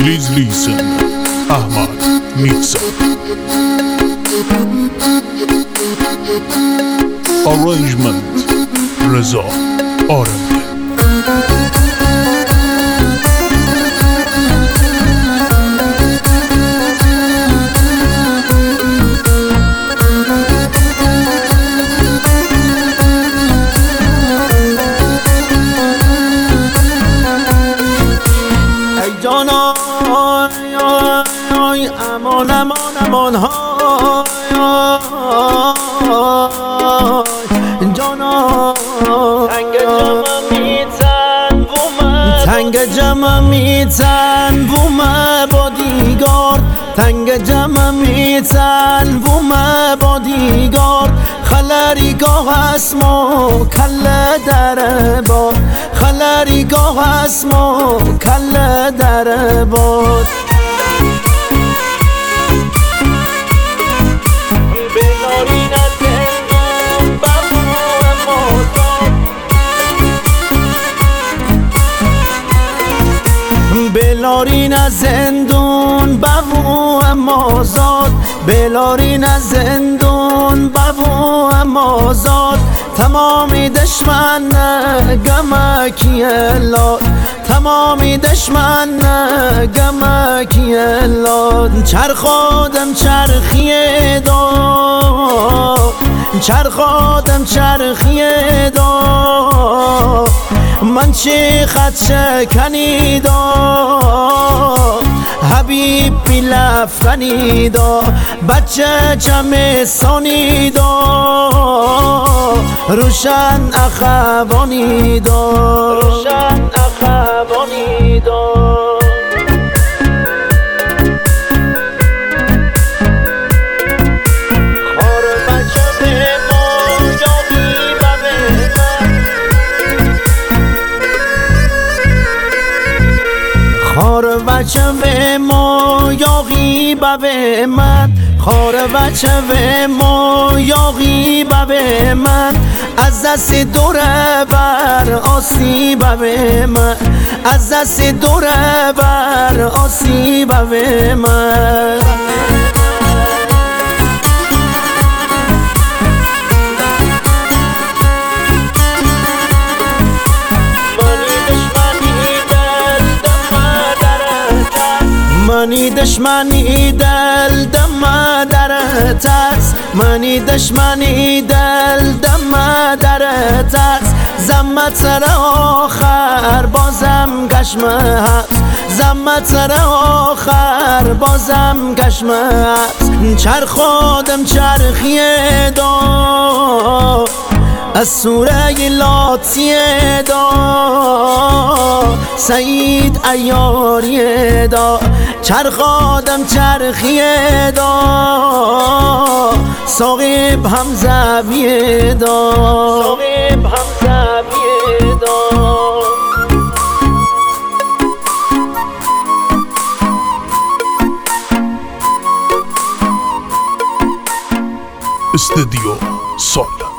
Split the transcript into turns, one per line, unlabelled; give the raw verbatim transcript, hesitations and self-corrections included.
Please listen, Ahmad Mirza. Arrangement, Reza Arami.
های امان امان امان های جانا
تنگ جمع میتن بومه
تنگ جمع میتن بومه بادیگارد تنگ جمع میتن بومه بادیگارد خلریگاه اسمو کله در باد خلریگاه اسمو کله در باد بلارین از زندون بابو مازاد بلارین از زندون بابو مازاد تمامی دشمن گمکی لاد تمامی دشمن گمکی لاد چرخادم چرخیه داد چرخادم چرخیه داد من چی خط شکنیدا حبیب بیلفنیدا بچه جمع سانیدا روشن اخوانیدا
روشن اخوانیدا
خار بچه به ما یاغی به من خار بچه به ما یاغی به من از دست دوره بر آسیب به من از دست دوره بر آسیب به من منی دشمنی دل دم در ترس منی دشمنی دل دم در ترس زمت سر آخر بازم گشمه هست زمت سر آخر بازم گشمه هست چرخادم چرخیه دا از سوره لاتیه دا سعید عیاریه دا چرخادم چرخیه دا ساقب همزویه دا
ساقب همزویه دا
استودیو سال